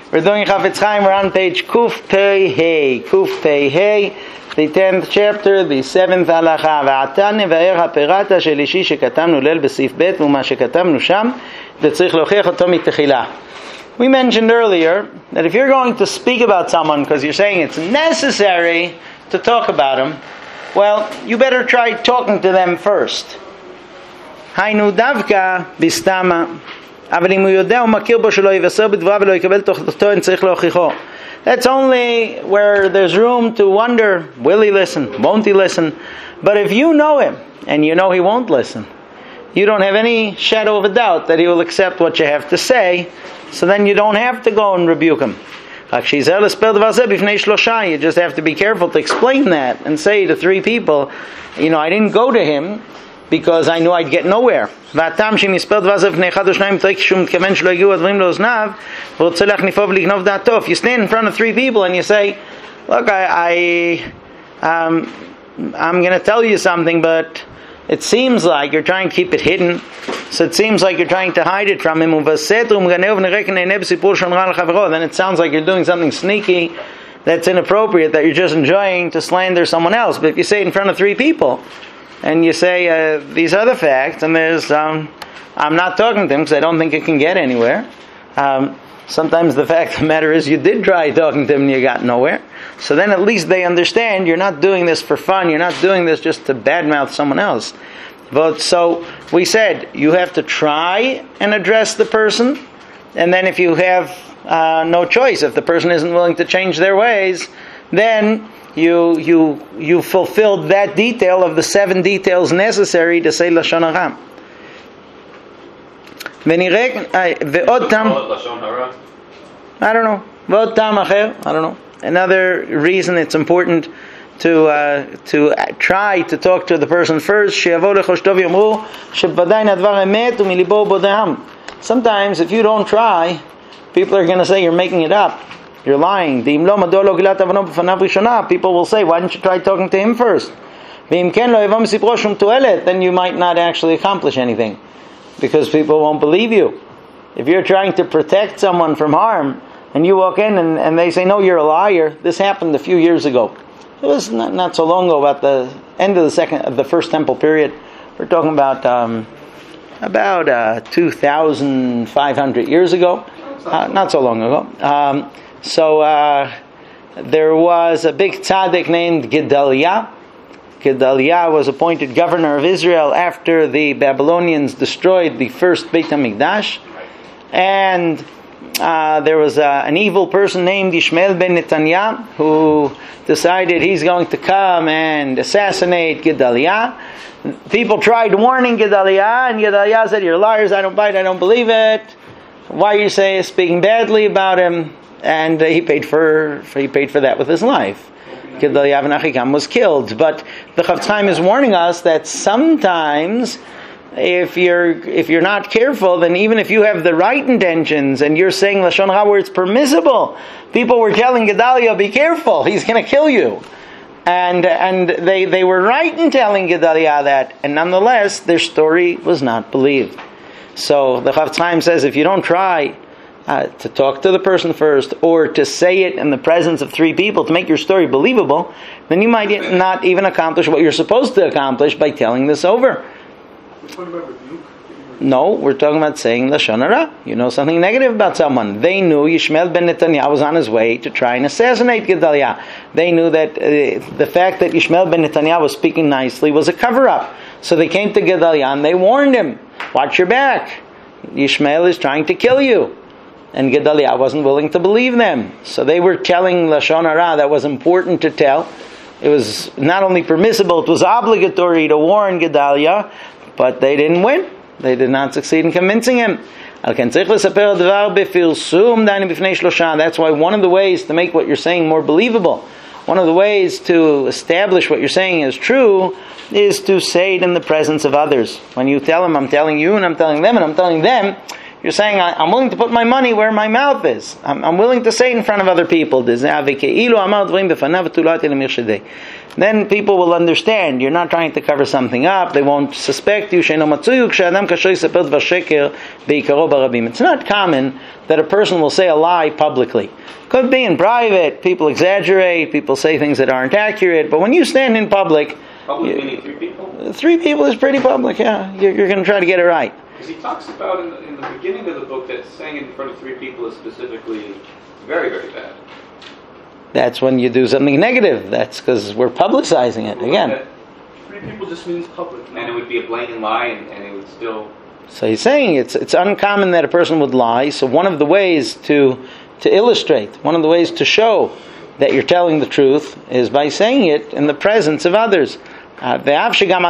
We're doing Chafetz Chaim. We're on page Kuf Pei Hey. Kuf Pei Hey, the 10th chapter, the 7th halacha. ועתה נבאר הפרט השלישי שכתבנו ליל בסעיף ב' ומה שכתבנו שם, וצריך להוכיח אותו מתחילה. We mentioned earlier that if you're going to speak about someone because you're saying it's necessary to talk about them, well, you better try talking to them first. היינו דווקא בסתמה. אבל אם הוא יודע ומכיר בו שלא יבשר בדבריו ולא יקבל תוכתו, אין צריך להוכיחו. That's only where there's room to wonder, will he listen, won't he listen? But if you know him, and you know he won't listen, you don't have any shadow of a doubt that he will accept what you have to say, so then you don't have to go and rebuke him. You just have to be careful to explain that and say to three people, I didn't go to him because I knew I'd get nowhere. If you stand in front of three people and you say, look, I'm going to tell you something, but it seems like you're trying to keep it hidden, so it seems like you're trying to hide it from him, then it sounds like you're doing something sneaky that's inappropriate, that you're just enjoying to slander someone else. But if you say it in front of three people, and you say these are the facts, and there's I'm not talking to him because I don't think it can get anywhere. Sometimes the fact of the matter is you did try talking to him and you got nowhere. So then at least they understand you're not doing this for fun. You're not doing this just to badmouth someone else. But so we said you have to try and address the person, and then if you have no choice, if the person isn't willing to change their ways, then you fulfilled that detail of the 7 details necessary to say Lashon Hara. I don't know. I don't know. Another reason it's important to try to talk to the person first. Sometimes if you don't try, people are going to say you're making it up. You're lying. People will say, why didn't you try talking to him first? Then you might not actually accomplish anything, because people won't believe you. If you're trying to protect someone from harm, and you walk in and they say, no, you're a liar. This happened a few years ago. It was not so long ago, about the end of the first temple period. We're talking about 2,500 years ago. Not so long ago. So there was a big tzaddik named Gedaliah. Gedaliah was appointed governor of Israel after the Babylonians destroyed the first Beit HaMikdash. And there was an evil person named Ishmael ben Netanyah who decided he's going to come and assassinate Gedaliah. People tried warning Gedaliah, and Gedaliah said, you're liars, I don't bite, I don't believe it. Why are you speaking badly about him? And he paid for that with his life. Gedaliah ben Achikam was killed. But the Chafetz Chaim is warning us that sometimes, if you're not careful, then even if you have the right intentions and you're saying Lashon Hara where it's permissible, people were telling Gedaliah, be careful, he's going to kill you. And they were right in telling Gedaliah that, and nonetheless their story was not believed. So the Chafetz Chaim says, if you don't try to talk to the person first, or to say it in the presence of 3 people to make your story believable, then you might not even accomplish what you're supposed to accomplish by telling this over. No, we're talking about saying Lashon Hara. You know something negative about someone. They knew Yishmael ben Netanyah was on his way to try and assassinate Gedaliah. They knew that the fact that Yishmael ben Netanyah was speaking nicely was a cover-up. So they came to Gedaliah and they warned him, watch your back. Yishmael is trying to kill you. And Gedaliah wasn't willing to believe them. So they were telling Lashon Hara that was important to tell. It was not only permissible, it was obligatory to warn Gedaliah, but they didn't win. They did not succeed in convincing him. That's why one of the ways to make what you're saying more believable, one of the ways to establish what you're saying is true, is to say it in the presence of others. When you tell them, I'm telling you, and I'm telling them, and I'm telling them, You're saying, I'm willing to put my money where my mouth is. I'm willing to say it in front of other people. Then people will understand. You're not trying to cover something up. They won't suspect you. It's not common that a person will say a lie publicly. Could be in private. People exaggerate. People say things that aren't accurate. But when you stand in public... Public meaning 3 people? 3 people is pretty public, yeah. You're going to try to get it right. Because he talks about in the beginning of the book that saying it in front of 3 people is specifically very, very bad. That's when you do something negative. That's because we're publicizing it again. 3 people just means public, and it would be a blatant lie, and it would still. So he's saying it's uncommon that a person would lie. So one of the ways to illustrate, one of the ways to show that you're telling the truth is by saying it in the presence of others. And even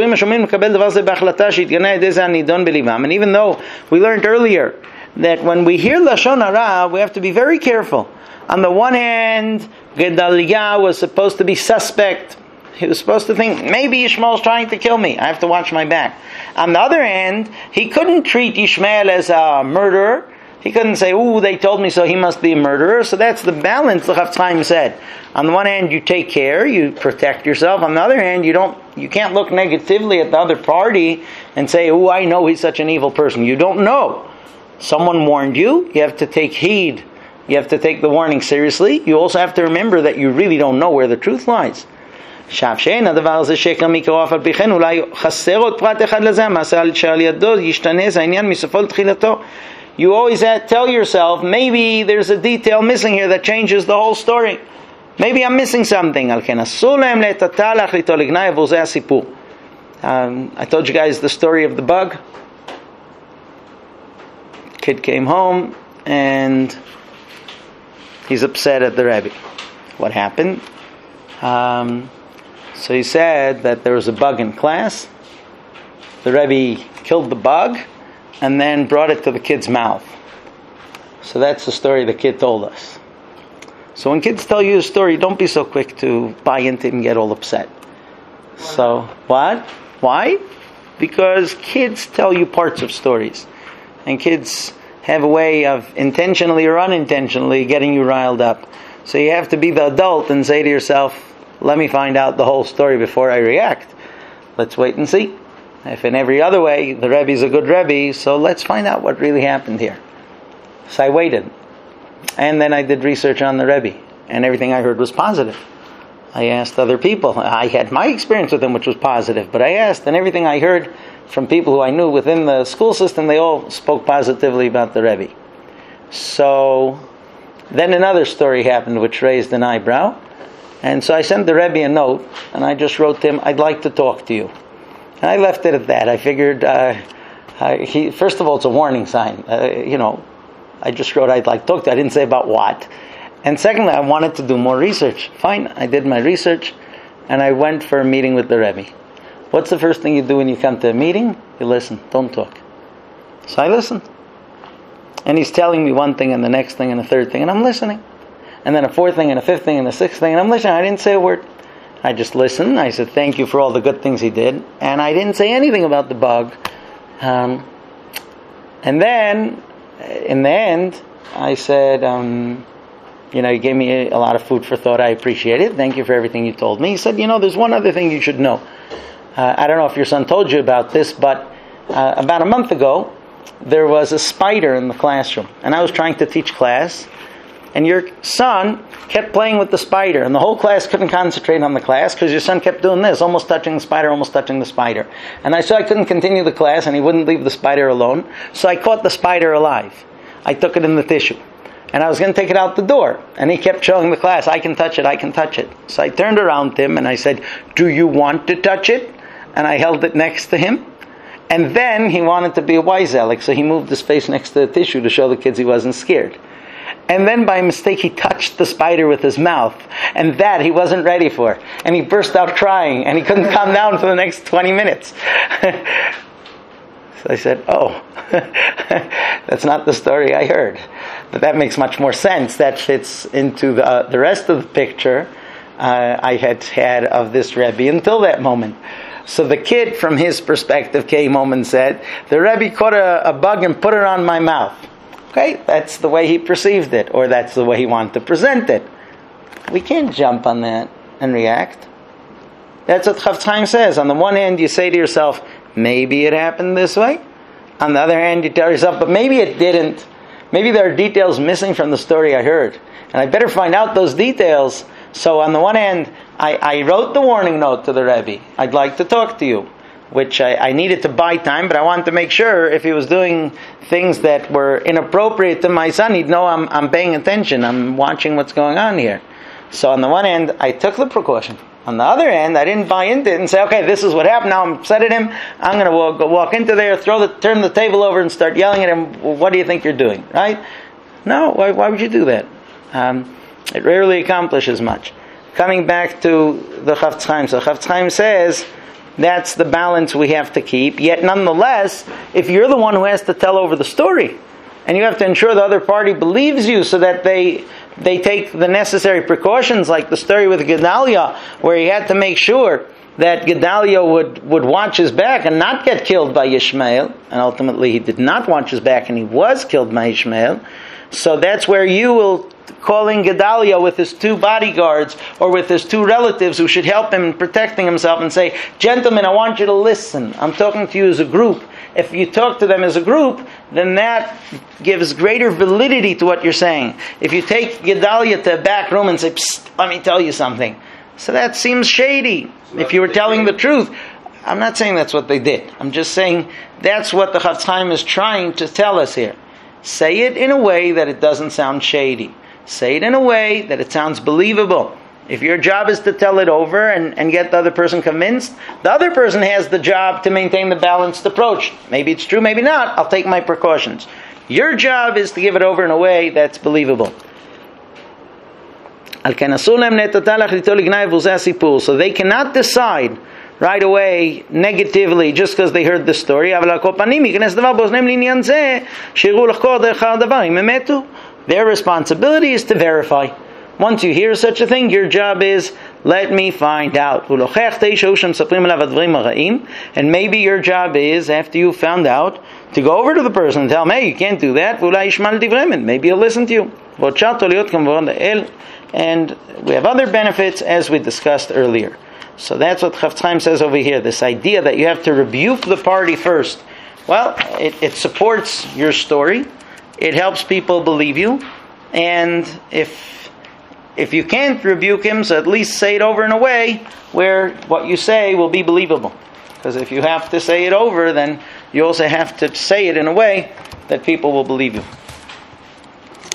though we learned earlier that when we hear Lashon Hara, we have to be very careful. On the one hand, Gedaliah was supposed to be suspect. He was supposed to think, maybe Yishmael's trying to kill me. I have to watch my back. On the other hand, he couldn't treat Yishmael as a murderer. He couldn't say, they told me so, he must be a murderer. So that's the balance the Chafetz Chaim said. On the one hand, you take care, you protect yourself. On the other hand, you can't look negatively at the other party and say, I know he's such an evil person. You don't know. Someone warned you. You have to take heed. You have to take the warning seriously. You also have to remember that you really don't know where the truth lies. You always tell yourself, maybe there's a detail missing here that changes the whole story. Maybe I'm missing something. I told you guys the story of the bug. Kid came home and he's upset at the Rebbe. What happened? So he said that there was a bug in class. The Rebbe killed the bug and then brought it to the kid's mouth. So that's the story the kid told us. So when kids tell you a story, don't be so quick to buy into it and get all upset. So, what? Why? Because kids tell you parts of stories. And kids have a way of intentionally or unintentionally getting you riled up. So you have to be the adult and say to yourself, let me find out the whole story before I react. Let's wait and see. If in every other way, the Rebbe is a good Rebbe, so let's find out what really happened here. So I waited. And then I did research on the Rebbe. And everything I heard was positive. I asked other people. I had my experience with him, which was positive. But I asked, and everything I heard from people who I knew within the school system, they all spoke positively about the Rebbe. So then another story happened which raised an eyebrow. And so I sent the Rebbe a note, and I just wrote to him, I'd like to talk to you. And I left it at that. I figured, first of all, it's a warning sign. I just wrote, I'd like to talk to you. I didn't say about what. And secondly, I wanted to do more research. Fine, I did my research, and I went for a meeting with the Rebbe. What's the first thing you do when you come to a meeting? You listen, don't talk. So I listened. And he's telling me one thing and the next thing and the third thing, and I'm listening. And then a fourth thing and a fifth thing and a sixth thing, and I'm listening. I didn't say a word. I just listened. I said, thank you for all the good things he did. And I didn't say anything about the bug. And then, in the end, I said, you gave me a lot of food for thought. I appreciate it. Thank you for everything you told me. He said, there's one other thing you should know. I don't know if your son told you about this, but about a month ago, there was a spider in the classroom. And I was trying to teach class. And your son kept playing with the spider. And the whole class couldn't concentrate on the class because your son kept doing this, almost touching the spider, almost touching the spider. And I said I couldn't continue the class and he wouldn't leave the spider alone. So I caught the spider alive. I took it in the tissue. And I was going to take it out the door. And he kept showing the class, I can touch it, I can touch it. So I turned around to him and I said, do you want to touch it? And I held it next to him. And then he wanted to be a wise Alex, so he moved his face next to the tissue to show the kids he wasn't scared. And then by mistake he touched the spider with his mouth. And that he wasn't ready for. And he burst out crying. And he couldn't calm down for the next 20 minutes. So I said, that's not the story I heard. But that makes much more sense. That fits into the rest of the picture I had of this Rebbe until that moment. So the kid, from his perspective, came home and said, the Rebbe caught a bug and put it on my mouth. Okay, that's the way he perceived it, or that's the way he wanted to present it. We can't jump on that and react. That's what Chafetz Chaim says. On the one hand, you say to yourself, maybe it happened this way. On the other hand, you tell yourself, but maybe it didn't. Maybe there are details missing from the story I heard. And I better find out those details. So on the one hand, I wrote the warning note to the Rebbe. I'd like to talk to you, which I needed to buy time, but I wanted to make sure if he was doing things that were inappropriate to my son, he'd know I'm paying attention. I'm watching what's going on here. So on the one hand, I took the precaution. On the other hand, I didn't buy into it and say, okay, this is what happened. Now I'm upset at him. I'm going to walk into there, turn the table over and start yelling at him. Well, what do you think you're doing? Right? No, why would you do that? It rarely accomplishes much. Coming back to the Chafetz Chaim. So Chafetz Chaim says that's the balance we have to keep. Yet nonetheless, if you're the one who has to tell over the story, and you have to ensure the other party believes you so that they take the necessary precautions, like the story with Gedaliah, where he had to make sure that Gedaliah would watch his back and not get killed by Ishmael, and ultimately he did not watch his back and he was killed by Ishmael. So that's where you will call in Gedaliah with his 2 bodyguards or with his 2 relatives who should help him in protecting himself and say, gentlemen, I want you to listen. I'm talking to you as a group. If you talk to them as a group, then that gives greater validity to what you're saying. If you take Gedaliah to a back room and say, psst, let me tell you something. So that seems shady. So if you were telling the truth. I'm not saying that's what they did. I'm just saying that's what the Chafetz Chaim is trying to tell us here. Say it in a way that it doesn't sound shady. Say it in a way that it sounds believable. If your job is to tell it over and get the other person convinced, the other person has the job to maintain the balanced approach. Maybe it's true, maybe not. I'll take my precautions. Your job is to give it over in a way that's believable. So they cannot decide right away negatively just because they heard the story. Their responsibility is to verify. Once you hear such a thing, your job is, let me find out. And maybe your job is, after you found out, to go over to the person and tell him, hey, you can't do that. Maybe he'll listen to you. And we have other benefits as we discussed earlier. So that's what Chafetz Chaim says over here. This idea that you have to rebuke the party first. Well, it supports your story. It helps people believe you. And if you can't rebuke him, so at least say it over in a way where what you say will be believable. Because if you have to say it over, then you also have to say it in a way that people will believe you.